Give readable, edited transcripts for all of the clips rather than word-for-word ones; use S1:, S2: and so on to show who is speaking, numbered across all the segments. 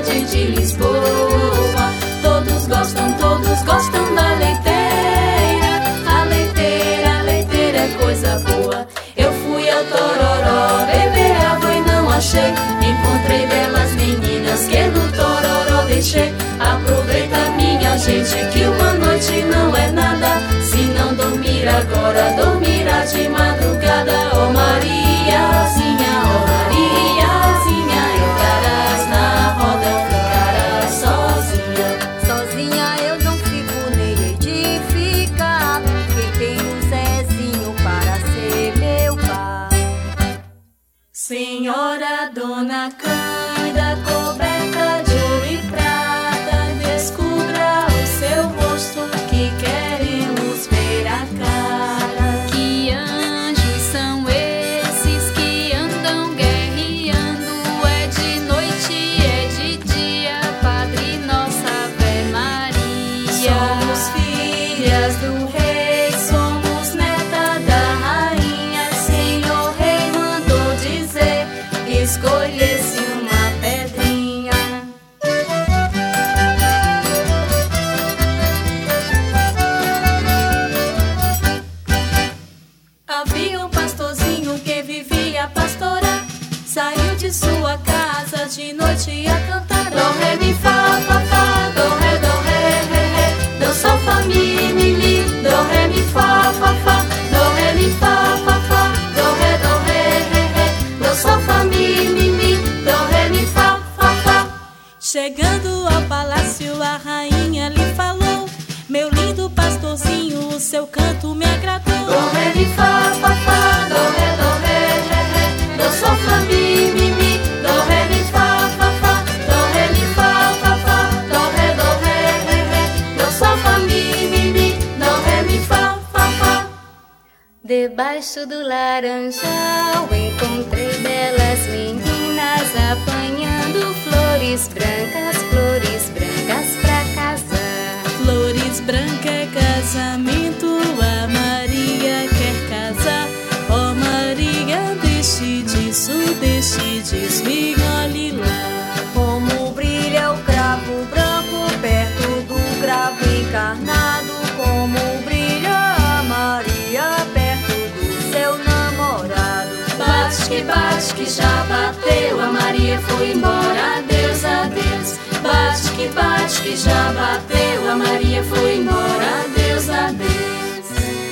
S1: cidade de Lisboa. Todos gostam da leiteira. A leiteira é coisa boa. Eu fui ao Tororó beber água e não achei. Encontrei belas meninas que no Tororó deixei. Aproveita, minha gente, que uma noite não é nada. Se não dormir agora, dormirá de madrugada. Oh Mariazinha, entrarás na roda, ficarás sozinha.
S2: Sozinha eu não fico nem hei de ficar, porque tenho um Zezinho para ser meu pai.
S1: Senhora Dona Cândida, coberta de ouro e prata, descubra o seu rosto que queremos ver a cara.
S3: Que anjos são esses que andam guerreando? É de noite, é de dia, Padre Nossa Ave Maria.
S1: Somos filhas do rei, somos neta da rainha. Senhor rei mandou dizer que escolhesse uma pedrinha. Havia um pastorzinho que vivia a pastorar. Saiu de sua casa de noite a cantar. Dó, ré, mi, fá, fá, fá. Dó, ré, ré, ré. Dó, sol, fá, mi, mi. Dó, ré, mi, fá, fá, fá. Dó, ré, mi, fá, fá, fá. Dó, ré, ré. Dó, sol, fá, mi. Dó, ré, mi, fá, fá, fá. Chegando ao palácio, a rainha lhe falou: meu lindo pastorzinho, o seu canto me agradou. Dó, ré, mi, fá, fá, fá. Dó, ré, ré. Dó, sol, fá, mi, mi. Dó, ré, mi, fá, fá, fá. Dó, ré, mi, fá, fá, fá. Dó, ré, dó, sol, fá, mi. Dó, ré, mi, fá, fá, fá.
S2: Debaixo do laranjal encontrei belas meninas apanhando flores brancas pra casar.
S1: Flores brancas é casamento, a Maria quer casar. Ó Maria, deixe disso, me olhe lá.
S2: Como brilha o cravo branco perto do cravo encarnado. Como brilha a Maria perto do seu namorado.
S1: Bate que já bateu, a Maria foi embora, adeus, adeus. Bate que já bateu, a Maria foi embora, adeus, adeus.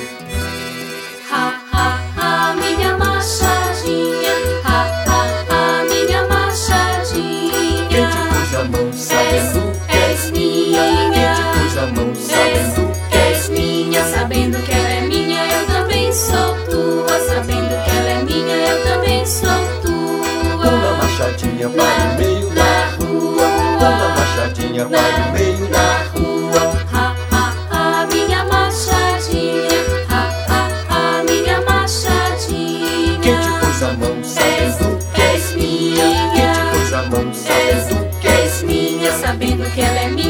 S1: Ha, ha, ha, minha machadinha. Ha, ha, ha, minha machadinha.
S4: Quem te pôs a mão sabendo que
S1: és minha.
S4: Quem te pôs a mão sabendo que
S1: És minha, sabendo que ela é minha, eu também sou tua. Sabendo que ela é minha, eu também sou tua.
S4: uma machadinha para o meio da rua. Uma machadinha para o meio da rua.
S1: Ha, ha, ha, minha machadinha. Ha, ha, ha, minha machadinha.
S4: Quem te pôs a mão sabendo que
S1: És minha.
S4: Quem te pôs a mão sabendo que
S1: És minha, sabendo que ela é minha.